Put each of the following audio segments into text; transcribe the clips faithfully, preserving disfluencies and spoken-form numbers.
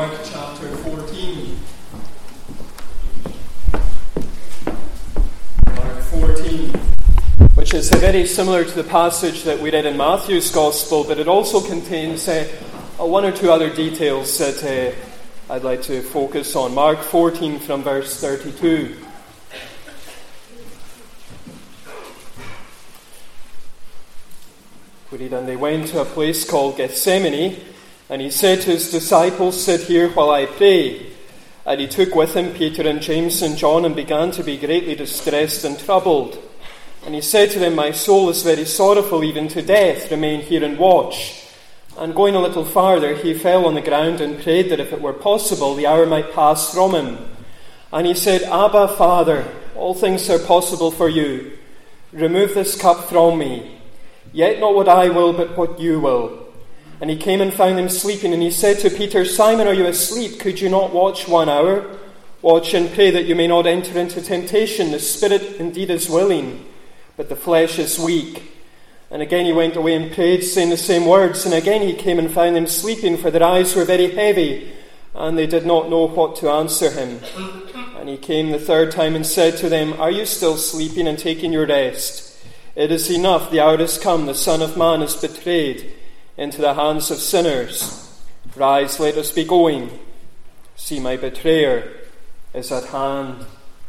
Mark chapter fourteen. Mark fourteen. Which is very similar to the passage that we read in Matthew's Gospel, but it also contains uh, one or two other details that uh, I'd like to focus on. Mark fourteen from verse thirty-two. We read, "And they went to a place called Gethsemane, and he said to his disciples, 'Sit here while I pray.' And he took with him Peter and James and John and began to be greatly distressed and troubled. And he said to them, 'My soul is very sorrowful, even to death. Remain here and watch.' And going a little farther, he fell on the ground and prayed that if it were possible, the hour might pass from him. And he said, 'Abba, Father, all things are possible for you. Remove this cup from me. Yet not what I will, but what you will.' And he came and found them sleeping, and he said to Peter, 'Simon, are you asleep? Could you not watch one hour? Watch and pray that you may not enter into temptation. The spirit indeed is willing, but the flesh is weak.' And again he went away and prayed, saying the same words. And again he came and found them sleeping, for their eyes were very heavy, and they did not know what to answer him. And he came the third time and said to them, 'Are you still sleeping and taking your rest? It is enough, the hour has come, the Son of Man is betrayed into the hands of sinners. Rise, let us be going. See, my betrayer is at hand.'"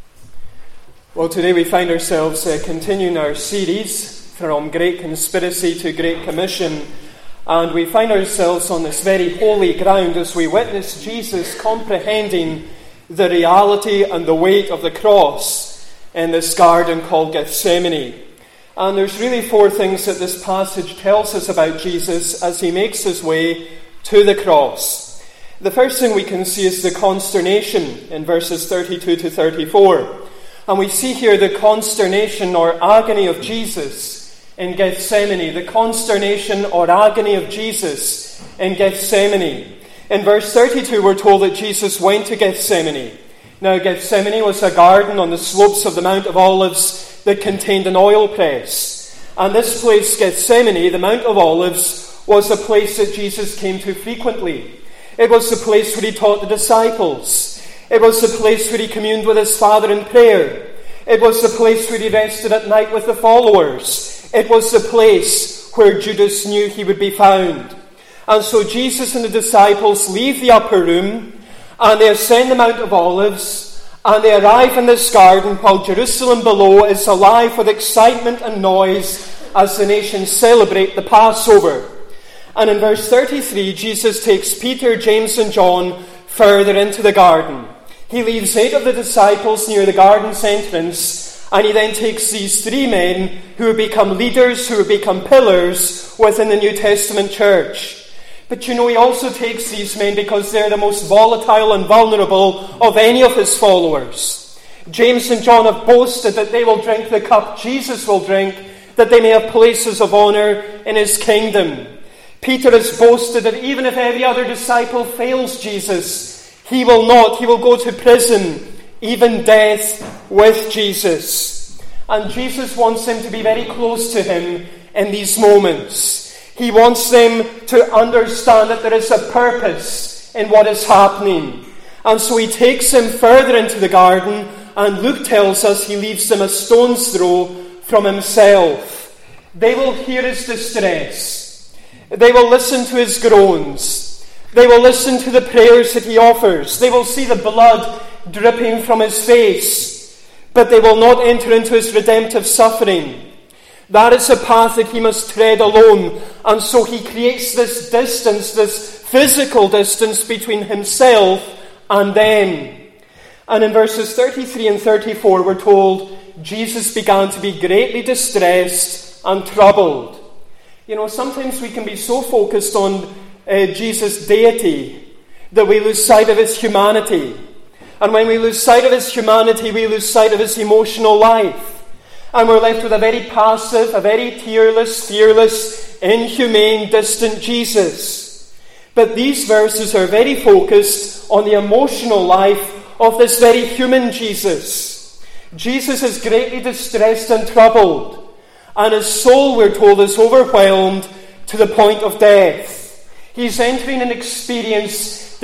Well, today we find ourselves uh, continuing our series from Great Conspiracy to Great Commission, and we find ourselves on this very holy ground as we witness Jesus comprehending the reality and the weight of the cross in this garden called Gethsemane. And there's really four things that this passage tells us about Jesus as he makes his way to the cross. The first thing we can see is the consternation in verses thirty-two to thirty-four. And we see here the consternation or agony of Jesus in Gethsemane. The consternation or agony of Jesus in Gethsemane. In verse thirty-two we're told that Jesus went to Gethsemane. Now Gethsemane was a garden on the slopes of the Mount of Olives that contained an oil press. And this place, Gethsemane, the Mount of Olives, was a place that Jesus came to frequently. It was the place where he taught the disciples. It was the place where he communed with his Father in prayer. It was the place where he rested at night with the followers. It was the place where Judas knew he would be found. And so Jesus and the disciples leave the upper room and they ascend the Mount of Olives. And they arrive in this garden while Jerusalem below is alive with excitement and noise as the nations celebrate the Passover. And in verse thirty-three, Jesus takes Peter, James and John further into the garden. He leaves eight of the disciples near the garden's entrance, and he then takes these three men who would become leaders, who would become pillars within the New Testament church. But you know, he also takes these men because they're the most volatile and vulnerable of any of his followers. James and John have boasted that they will drink the cup Jesus will drink, that they may have places of honour in his kingdom. Peter has boasted that even if every other disciple fails Jesus, he will not. He will go to prison, even death, with Jesus. And Jesus wants them to be very close to him in these moments. He wants them to understand that there is a purpose in what is happening. And so he takes them further into the garden, and Luke tells us he leaves them a stone's throw from himself. They will hear his distress. They will listen to his groans. They will listen to the prayers that he offers. They will see the blood dripping from his face. But they will not enter into his redemptive suffering. That is a path that he must tread alone. And so he creates this distance, this physical distance between himself and them. And in verses thirty-three and thirty-four we're told Jesus began to be greatly distressed and troubled. You know, sometimes we can be so focused on uh, Jesus' deity that we lose sight of his humanity. And when we lose sight of his humanity, we lose sight of his emotional life. And we're left with a very passive, a very tearless, fearless, inhumane, distant Jesus. But these verses are very focused on the emotional life of this very human Jesus. Jesus is greatly distressed and troubled. And his soul, we're told, is overwhelmed to the point of death. He's entering an experience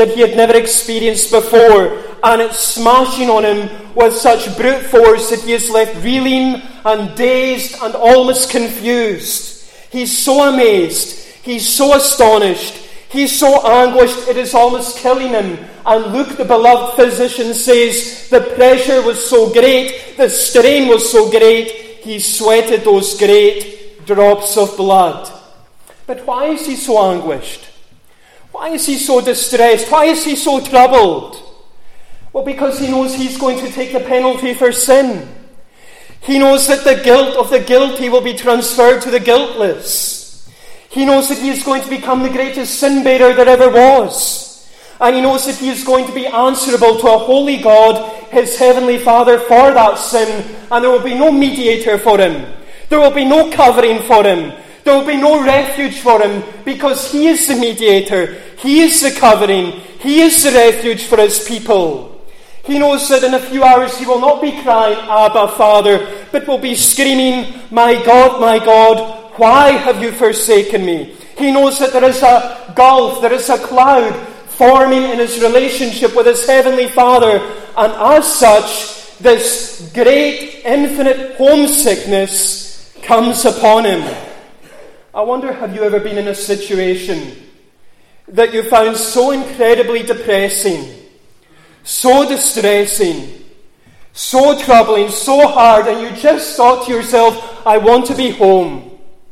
that he had never experienced before, and it's smashing on him with such brute force that he is left reeling and dazed and almost confused. He's so amazed, he's so astonished, he's so anguished, it is almost killing him. And Luke, the beloved physician, says the pressure was so great, the strain was so great, he sweated those great drops of blood. But why is he so anguished? Why is he so distressed? Why is he so troubled? Well, because he knows he's going to take the penalty for sin. He knows that the guilt of the guilty will be transferred to the guiltless. He knows that he is going to become the greatest sin bearer there ever was. And he knows that he is going to be answerable to a holy God, his heavenly Father, for that sin. And there will be no mediator for him. There will be no covering for him. There will be no refuge for him, because he is the mediator. He is the covering. He is the refuge for his people. He knows that in a few hours he will not be crying, Abba, Father, but will be screaming, My God, my God, why have you forsaken me? He knows that there is a gulf, there is a cloud forming in his relationship with his heavenly Father, and as such, this great, infinite homesickness comes upon him. I wonder, have you ever been in a situation that you found so incredibly depressing, so distressing, so troubling, so hard, and you just thought to yourself, I want to be home.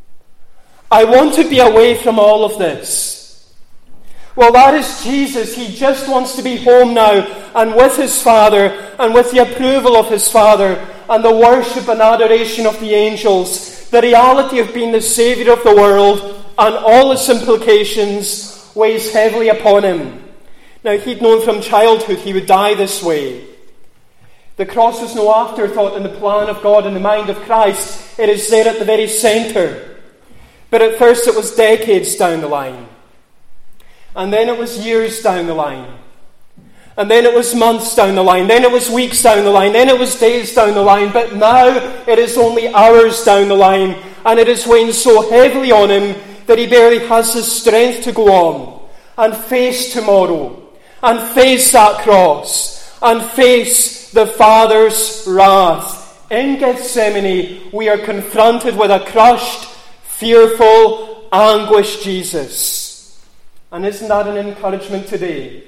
I want to be away from all of this. Well, that is Jesus. He just wants to be home now, and with his Father, and with the approval of his Father, and the worship and adoration of the angels. The reality of being the Saviour of the world and all its implications weighs heavily upon him. Now, he'd known from childhood he would die this way. The cross was no afterthought in the plan of God and the mind of Christ. It is there at the very centre. But at first it was decades down the line. And then it was years down the line. And then it was months down the line. Then it was weeks down the line. Then it was days down the line. But now it is only hours down the line. And it is weighing so heavily on him that he barely has the strength to go on and face tomorrow. And face that cross. And face the Father's wrath. In Gethsemane, we are confronted with a crushed, fearful, anguished Jesus. And isn't that an encouragement today?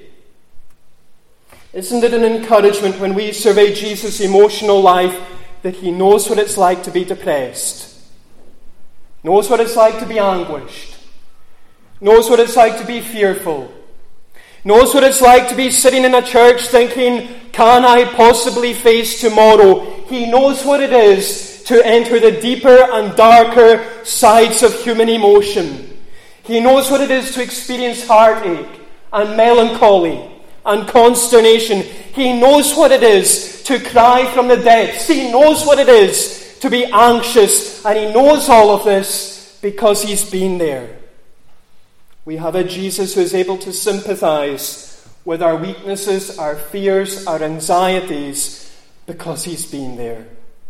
Isn't it an encouragement when we survey Jesus' emotional life that he knows what it's like to be depressed, knows what it's like to be anguished, knows what it's like to be fearful, knows what it's like to be sitting in a church thinking, can I possibly face tomorrow? He knows what it is to enter the deeper and darker sides of human emotion. He knows what it is to experience heartache and melancholy and consternation. He knows what it is to cry from the depths. He knows what it is to be anxious, and he knows all of this because he's been there. We have a Jesus who is able to sympathize with our weaknesses, our fears, our anxieties, because he's been there.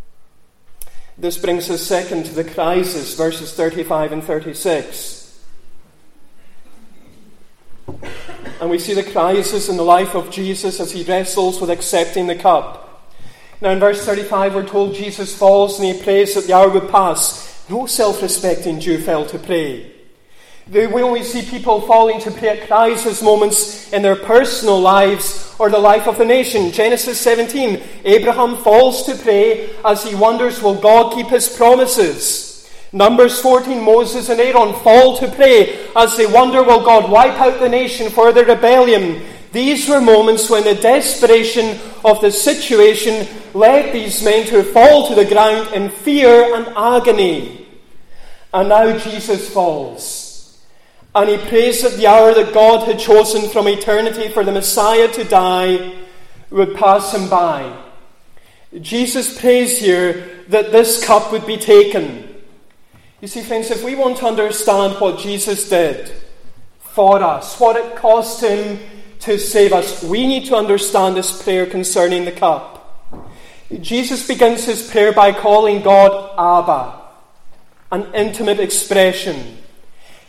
This brings us second to the crisis, verses thirty-five and thirty-six. And we see the crisis in the life of Jesus as he wrestles with accepting the cup. Now in verse thirty-five we're told Jesus falls and he prays that the hour would pass. No self-respecting Jew fell to pray. We only see people falling to pray at crisis moments in their personal lives or the life of the nation. Genesis seventeen, Abraham falls to pray as he wonders, will God keep his promises? Numbers fourteen, Moses and Aaron fall to pray as they wonder, will God wipe out the nation for their rebellion? These were moments when the desperation of the situation led these men to fall to the ground in fear and agony. And now Jesus falls. And he prays that the hour that God had chosen from eternity for the Messiah to die would pass him by. Jesus prays here that this cup would be taken. You see, friends, if we want to understand what Jesus did for us, what it cost him to save us, we need to understand this prayer concerning the cup. Jesus begins his prayer by calling God Abba, an intimate expression.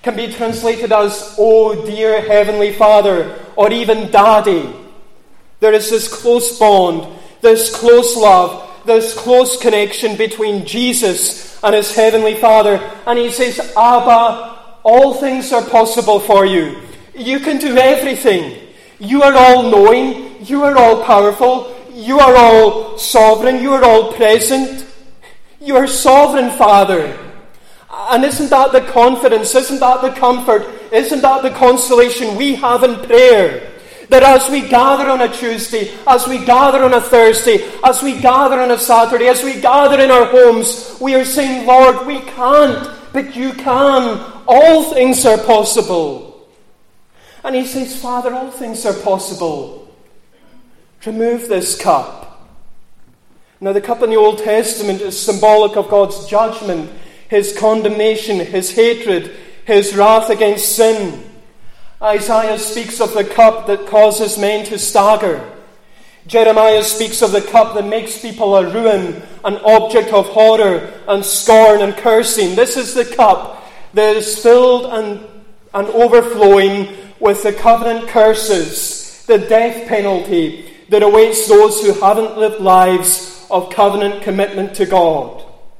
can be translated as, "Oh dear Heavenly Father," or even "Daddy." There is this close bond, this close love, this close connection between Jesus and his Heavenly Father. And he says, "Abba, all things are possible for you. You can do everything. You are all-knowing. You are all-powerful. You are all-sovereign. You are all-present. You are sovereign, Father." And isn't that the confidence, isn't that the comfort, isn't that the consolation we have in prayer? That as we gather on a Tuesday, as we gather on a Thursday, as we gather on a Saturday, as we gather in our homes, we are saying, "Lord, we can't, but you can. All things are possible." And he says, "Father, all things are possible. Remove this cup." Now, the cup in the Old Testament is symbolic of God's judgment, his condemnation, his hatred, his wrath against sin. Isaiah speaks of the cup that causes men to stagger. Jeremiah speaks of the cup that makes people a ruin, an object of horror and scorn and cursing. This is the cup that is filled and, and overflowing with the covenant curses, the death penalty that awaits those who haven't lived lives of covenant commitment to God.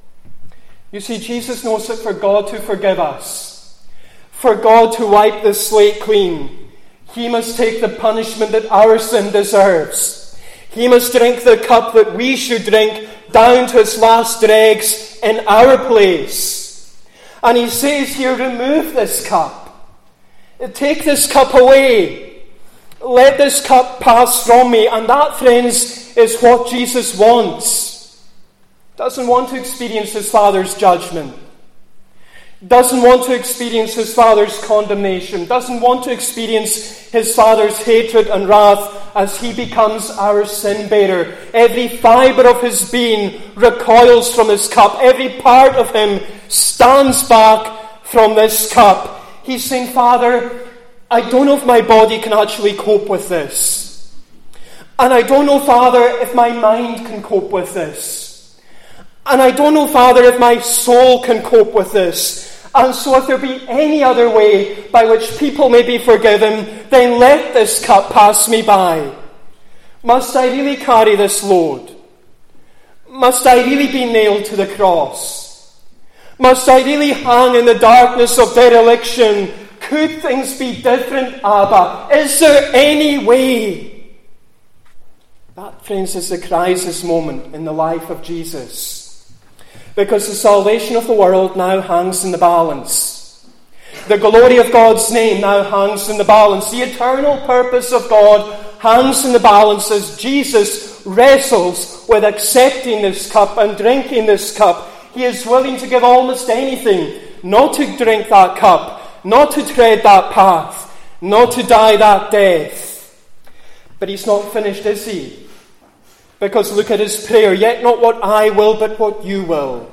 You see, Jesus knows that for God to forgive us, for God to wipe the slate clean, he must take the punishment that our sin deserves. He must drink the cup that we should drink down to its last dregs in our place. And he says here, "Remove this cup. Take this cup away. Let this cup pass from me." And that, friends, is what Jesus wants. Doesn't want to experience his Father's judgment. Doesn't want to experience his Father's condemnation. Doesn't want to experience his Father's hatred and wrath as he becomes our sin bearer. Every fibre of his being recoils from his cup. Every part of him stands back from this cup. He's saying, "Father, I don't know if my body can actually cope with this. And I don't know, Father, if my mind can cope with this. And I don't know, Father, if my soul can cope with this. And so if there be any other way by which people may be forgiven, then let this cup pass me by. Must I really carry this load? Must I really be nailed to the cross? Must I really hang in the darkness of dereliction? Could things be different, Abba? Is there any way?" That, friends, is the crisis moment in the life of Jesus. Because the salvation of the world now hangs in the balance. The glory of God's name now hangs in the balance. The eternal purpose of God hangs in the balance as Jesus wrestles with accepting this cup and drinking this cup. He is willing to give almost anything not to drink that cup, not to tread that path, not to die that death. But he's not finished, is he? Because look at his prayer, "Yet not what I will, but what you will."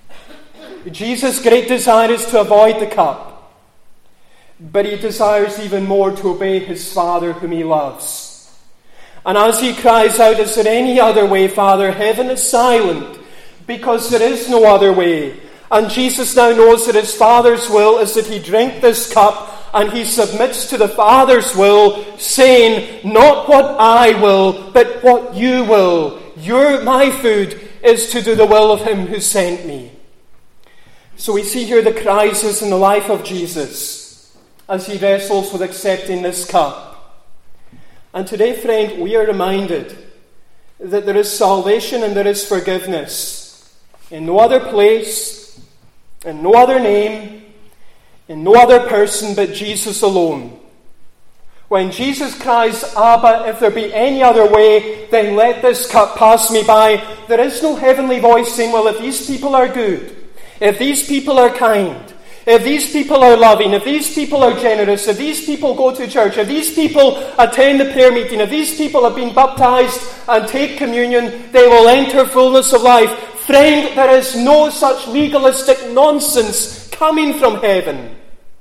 Jesus' great desire is to avoid the cup. But he desires even more to obey his Father whom he loves. And as he cries out, "Is there any other way, Father?" heaven is silent, because there is no other way. And Jesus now knows that his Father's will is that he drink this cup, and he submits to the Father's will, saying, "Not what I will, but what you will. Your, my food is to do the will of him who sent me." So we see here the crisis in the life of Jesus as he wrestles with accepting this cup. And today, friend, we are reminded that there is salvation and there is forgiveness in no other place, in no other name, in no other person but Jesus alone. When Jesus cries, "Abba, if there be any other way, then let this cup pass me by," there is no heavenly voice saying, "Well, if these people are good, if these people are kind, if these people are loving, if these people are generous, if these people go to church, if these people attend the prayer meeting, if these people have been baptized and take communion, they will enter fullness of life." Friend, there is no such legalistic nonsense coming from heaven.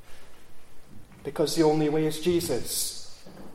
Because the only way is Jesus.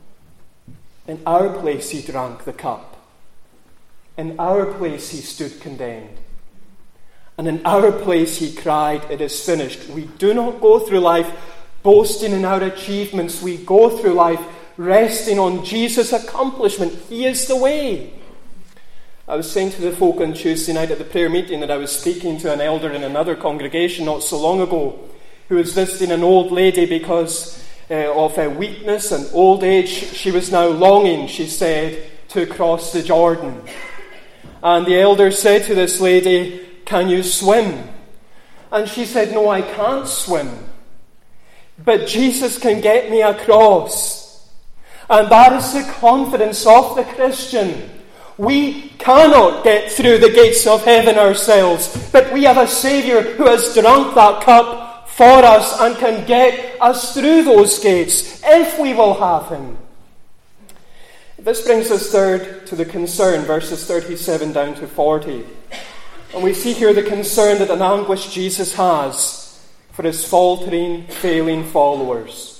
In our place he drank the cup. In our place he stood condemned. And in our place he cried, "It is finished." We do not go through life boasting in our achievements. We go through life resting on Jesus' accomplishment. He is the way. I was saying to the folk on Tuesday night at the prayer meeting that I was speaking to an elder in another congregation not so long ago who was visiting an old lady because uh, of her weakness and old age. She was now longing, she said, to cross the Jordan. And the elder said to this lady, "Can you swim?" And she said, "No, I can't swim. But Jesus can get me across." And that is the confidence of the Christian. We cannot get through the gates of heaven ourselves, but we have a Saviour who has drunk that cup for us and can get us through those gates if we will have him. This brings us third to the concern, verses thirty-seven down to forty. And we see here the concern that an anguish Jesus has for his faltering, failing followers.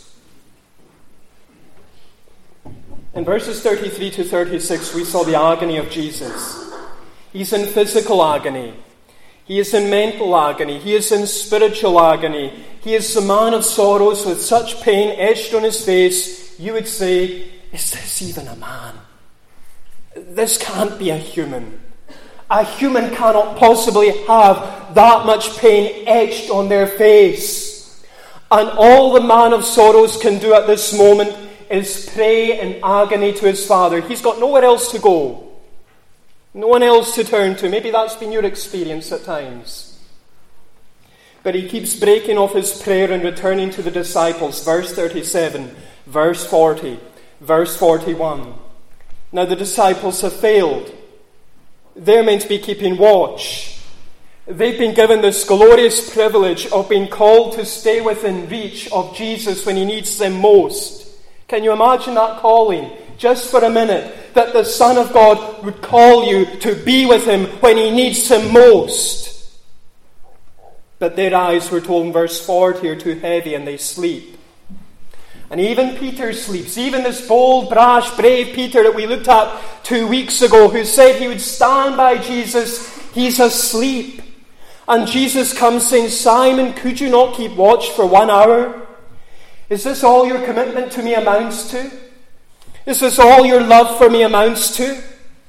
In verses thirty-three to thirty-six, we saw the agony of Jesus. He's in physical agony. He is in mental agony. He is in spiritual agony. He is the man of sorrows with such pain etched on his face, you would say, is this even a man? This can't be a human. A human cannot possibly have that much pain etched on their face. And all the man of sorrows can do at this moment is pray in agony to his Father. He's got nowhere else to go. No one else to turn to. Maybe that's been your experience at times. But he keeps breaking off his prayer and returning to the disciples. Verse thirty-seven, verse forty, verse forty-one. Now the disciples have failed. They're meant to be keeping watch. They've been given this glorious privilege of being called to stay within reach of Jesus when he needs them most. Can you imagine that calling? Just for a minute, that the Son of God would call you to be with him when he needs him most. But their eyes, we're told in verse forty, are too heavy and they sleep. And even Peter sleeps. Even this bold, brash, brave Peter that we looked at two weeks ago, who said he would stand by Jesus, he's asleep. And Jesus comes saying, "Simon, could you not keep watch for one hour? Is this all your commitment to me amounts to? Is this all your love for me amounts to?"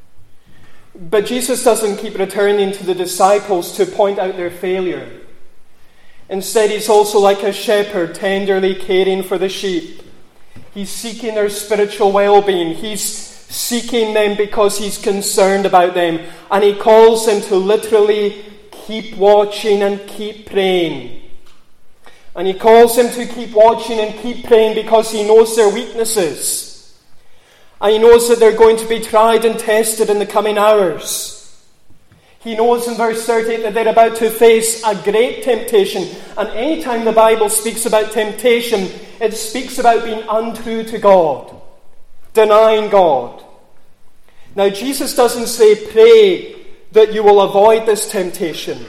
But Jesus doesn't keep returning to the disciples to point out their failure. Instead, he's also like a shepherd tenderly caring for the sheep. He's seeking their spiritual well-being. He's seeking them because he's concerned about them. And he calls them to literally keep watching and keep praying. And he calls them to keep watching and keep praying because he knows their weaknesses. And he knows that they're going to be tried and tested in the coming hours. He knows in verse thirty that they're about to face a great temptation. And any time the Bible speaks about temptation, it speaks about being untrue to God, denying God. Now, Jesus doesn't say, pray that you will avoid this temptation.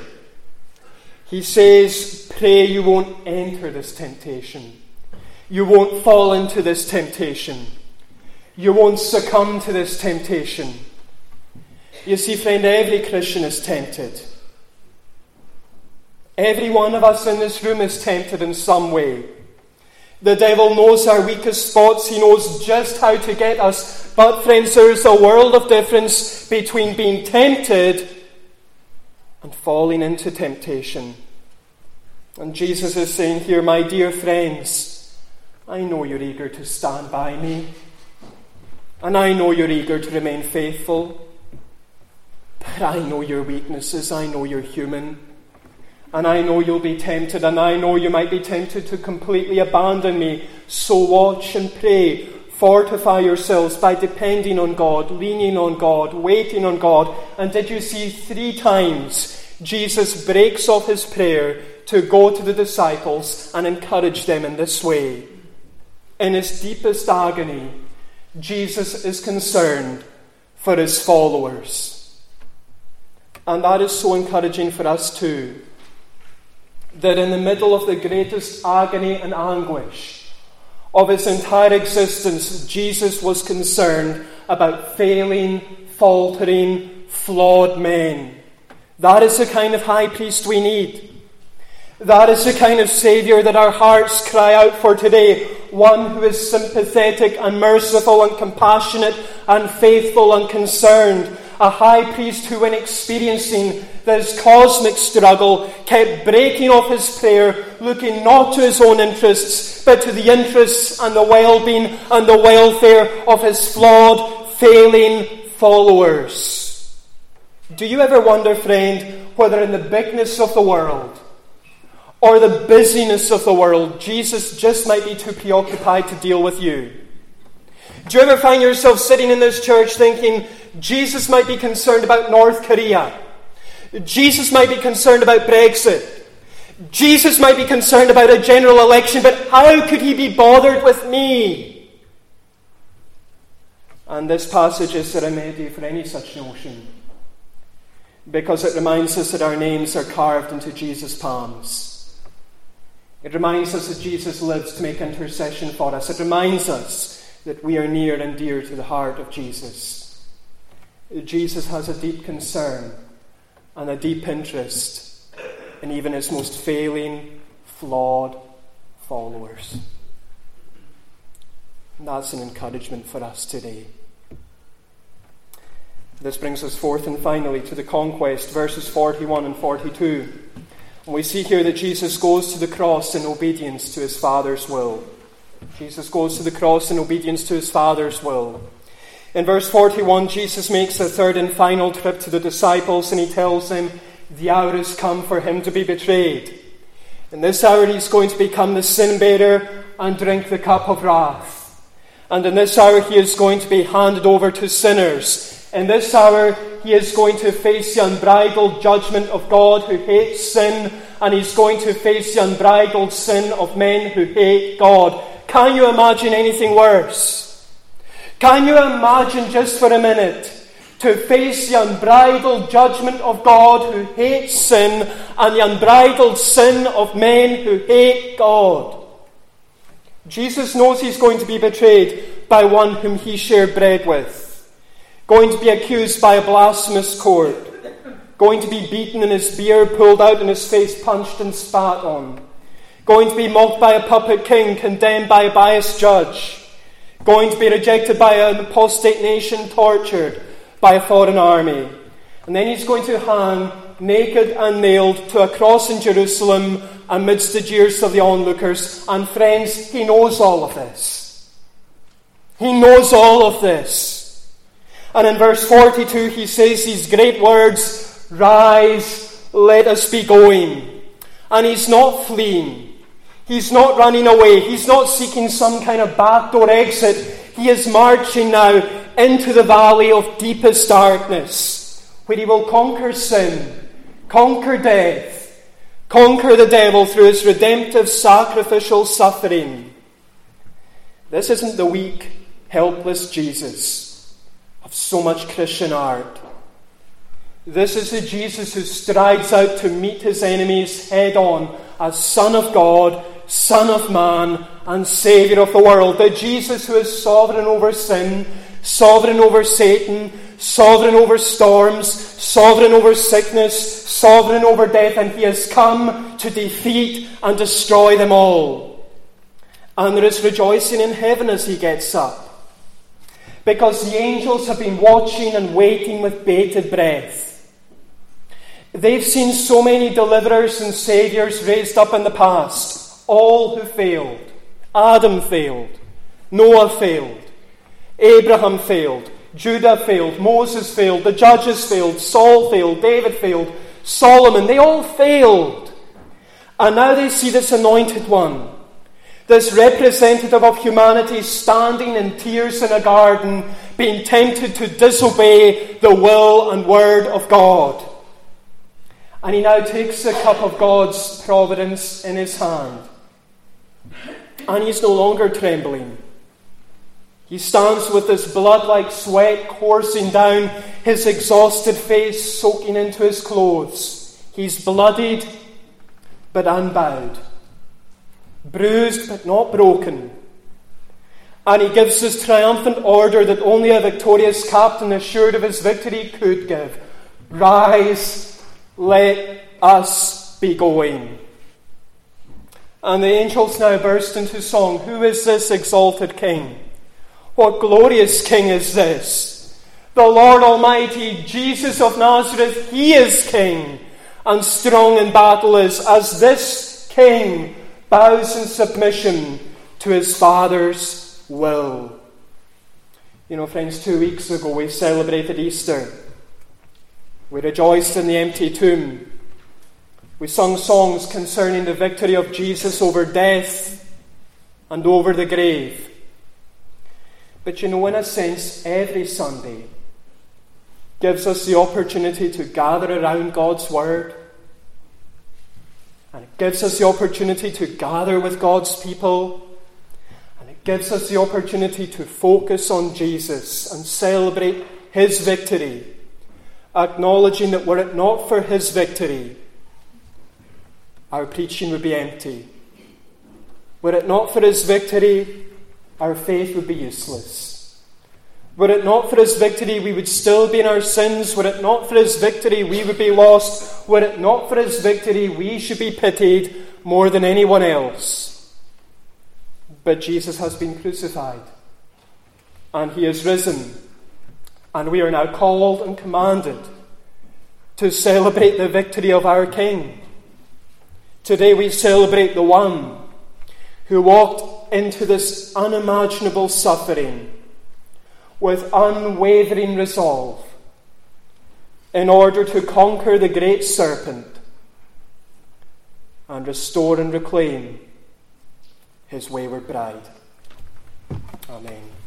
He says, pray you won't enter this temptation. You won't fall into this temptation. You won't succumb to this temptation. You see, friend, every Christian is tempted. Every one of us in this room is tempted in some way. The devil knows our weakest spots. He knows just how to get us. But, friends, there is a world of difference between being tempted and falling into temptation. And Jesus is saying here, my dear friends, I know you're eager to stand by me. And I know you're eager to remain faithful. But I know your weaknesses. I know you're human. And I know you'll be tempted. And I know you might be tempted to completely abandon me. So watch and pray. Fortify yourselves by depending on God, leaning on God, waiting on God. And did you see three times Jesus breaks off his prayer to go to the disciples and encourage them in this way? In his deepest agony, Jesus is concerned for his followers. And that is so encouraging for us too. That in the middle of the greatest agony and anguish of his entire existence, Jesus was concerned about failing, faltering, flawed men. That is the kind of high priest we need. That is the kind of Saviour that our hearts cry out for today. One who is sympathetic and merciful and compassionate and faithful and concerned. A high priest who, when experiencing this cosmic struggle, kept breaking off his prayer, looking not to his own interests, but to the interests and the well-being and the welfare of his flawed, failing followers. Do you ever wonder, friend, whether in the bigness of the world or the busyness of the world, Jesus just might be too preoccupied to deal with you? Do you ever find yourself sitting in this church thinking, Jesus might be concerned about North Korea. Jesus might be concerned about Brexit. Jesus might be concerned about a general election, but how could he be bothered with me? And this passage is the remedy for any such notion, because it reminds us that our names are carved into Jesus' palms. It reminds us that Jesus lives to make intercession for us. It reminds us that we are near and dear to the heart of Jesus. Jesus has a deep concern and a deep interest in even his most failing, flawed followers. And that's an encouragement for us today. This brings us forth and finally to the conquest, verses forty-one and forty-two. And we see here that Jesus goes to the cross in obedience to his Father's will. Jesus goes to the cross in obedience to his Father's will. In verse forty-one, Jesus makes a third and final trip to the disciples, and he tells them the hour has come for him to be betrayed. In this hour he's going to become the sin-bearer and drink the cup of wrath. And in this hour he is going to be handed over to sinners. In this hour, he is going to face the unbridled judgment of God who hates sin, and he's going to face the unbridled sin of men who hate God. Can you imagine anything worse? Can you imagine just for a minute to face the unbridled judgment of God who hates sin and the unbridled sin of men who hate God? Jesus knows he's going to be betrayed by one whom he shared bread with. Going to be accused by a blasphemous court, going to be beaten and his beard pulled out and his face punched and spat on, going to be mocked by a puppet king, condemned by a biased judge, going to be rejected by an apostate nation, tortured by a foreign army, and then he's going to hang naked and nailed to a cross in Jerusalem amidst the jeers of the onlookers. And friends, he knows all of this. He knows all of this. And in verse forty-two, he says these great words, "Rise, let us be going." And he's not fleeing. He's not running away. He's not seeking some kind of backdoor exit. He is marching now into the valley of deepest darkness, where he will conquer sin, conquer death, conquer the devil through his redemptive sacrificial suffering. This isn't the weak, helpless Jesus of so much Christian art. This is the Jesus who strides out to meet his enemies head on as Son of God, Son of Man, and Saviour of the world. The Jesus who is sovereign over sin, sovereign over Satan, sovereign over storms, sovereign over sickness, sovereign over death, and he has come to defeat and destroy them all. And there is rejoicing in heaven as he gets up, because the angels have been watching and waiting with bated breath. They've seen so many deliverers and saviours raised up in the past, all who failed. Adam failed, Noah failed, Abraham failed, Judah failed, Moses failed, the judges failed, Saul failed, David failed, Solomon, they all failed. And now they see this anointed one, this representative of humanity, standing in tears in a garden, being tempted to disobey the will and word of God. And he now takes the cup of God's providence in his hand. And he's no longer trembling. He stands with this blood-like sweat coursing down his exhausted face, soaking into his clothes. He's bloodied, but unbowed. Bruised, but not broken. And he gives this triumphant order that only a victorious captain assured of his victory could give. Rise, let us be going. And the angels now burst into song. Who is this exalted King? What glorious King is this? The Lord Almighty, Jesus of Nazareth, He is King, and strong in battle is, as this King bows in submission to His Father's will. You know, friends, two weeks ago we celebrated Easter. We rejoiced in the empty tomb. We sung songs concerning the victory of Jesus over death and over the grave. But you know, in a sense, every Sunday gives us the opportunity to gather around God's Word. And it gives us the opportunity to gather with God's people. And it gives us the opportunity to focus on Jesus and celebrate His victory, acknowledging that were it not for His victory, our preaching would be empty. Were it not for His victory, our faith would be useless. Were it not for His victory, we would still be in our sins. Were it not for His victory, we would be lost. Were it not for His victory, we should be pitied more than anyone else. But Jesus has been crucified, and He is risen, and we are now called and commanded to celebrate the victory of our King. Today we celebrate the one who walked into this unimaginable suffering with unwavering resolve in order to conquer the great serpent and restore and reclaim His wayward bride. Amen.